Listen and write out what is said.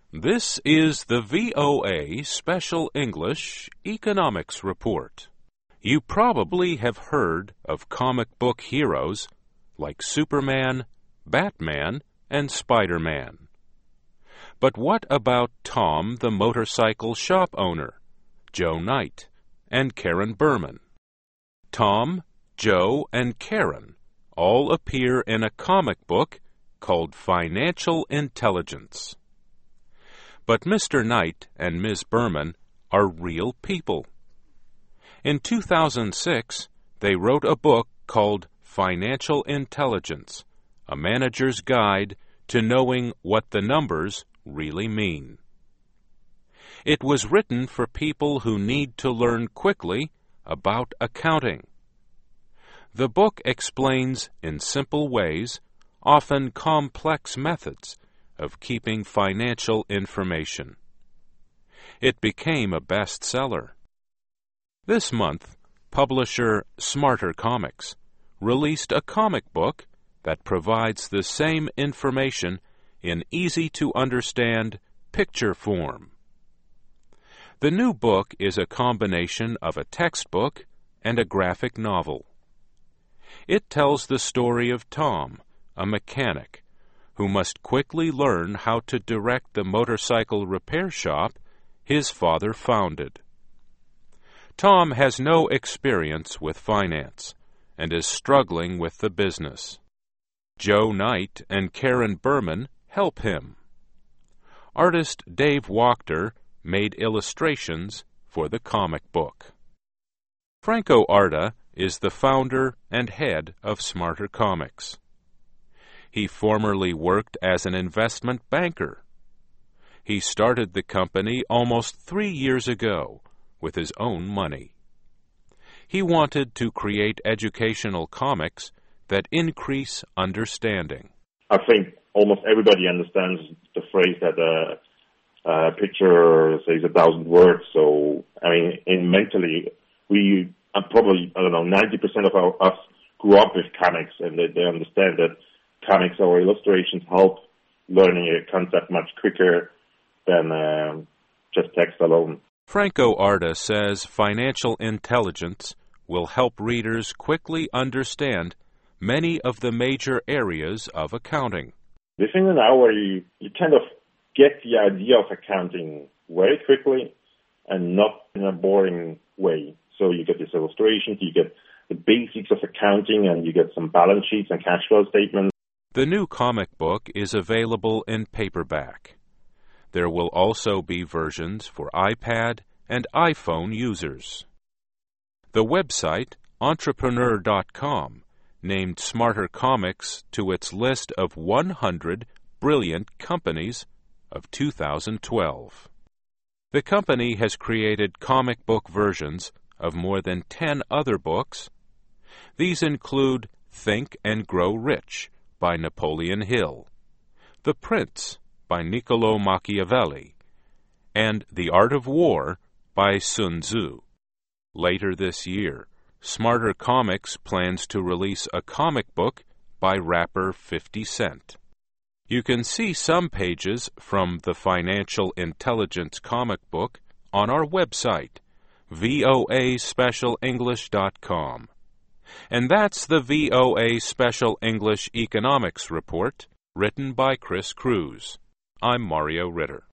This is the VOA Special English Economics Report. You probably have heard of comic book heroes like Superman, Batman, and Spider-Man. But what about Tom the motorcycle shop owner, Joe Knight, and Karen Berman? Tom, Joe, and Karen all appear in a comic book called Financial Intelligence. But Mr. Knight and Ms. Berman are real people. In 2006, they wrote a book called Financial Intelligence, a manager's guide to knowing what the numbers really mean. It was written for people who need to learn quickly about accounting. The book explains in simple ways, often complex methods, of keeping financial information. It became a bestseller. This month, publisher Smarter Comics released a comic book that provides the same information in easy-to-understand picture form. The new book is a combination of a textbook and a graphic novel. It tells the story of Tom, a mechanic, who must quickly learn how to direct the motorcycle repair shop his father founded. Tom has no experience with finance and is struggling with the business. Joe Knight and Karen Berman help him. Artist Dave Wachter made illustrations for the comic book. Franco Arda is the founder and head of Smarter Comics. He formerly worked as an investment banker. He started the company almost 3 years ago with his own money. He wanted to create educational comics that increase understanding. I think almost everybody understands the phrase that a picture says 1,000 words. So, mentally, we probably, 90% of us grew up with comics, and they understand that comics or illustrations help learning a concept much quicker than just text alone. Franco Arda says financial intelligence will help readers quickly understand many of the major areas of accounting. Within an hour, you kind of get the idea of accounting very quickly and not in a boring way. So you get these illustrations, you get the basics of accounting, and you get some balance sheets and cash flow statements. The new comic book is available in paperback. There will also be versions for iPad and iPhone users. The website, Entrepreneur.com, named Smarter Comics to its list of 100 Brilliant Companies of 2012. The company has created comic book versions of more than 10 other books. These include Think and Grow Rich by Napoleon Hill, The Prince by Niccolo Machiavelli, and The Art of War by Sun Tzu. Later this year, Smarter Comics plans to release a comic book by rapper 50 Cent. You can see some pages from the Financial Intelligence comic book on our website, voaspecialenglish.com. And that's the VOA Special English Economics Report, written by Chris Cruz. I'm Mario Ritter.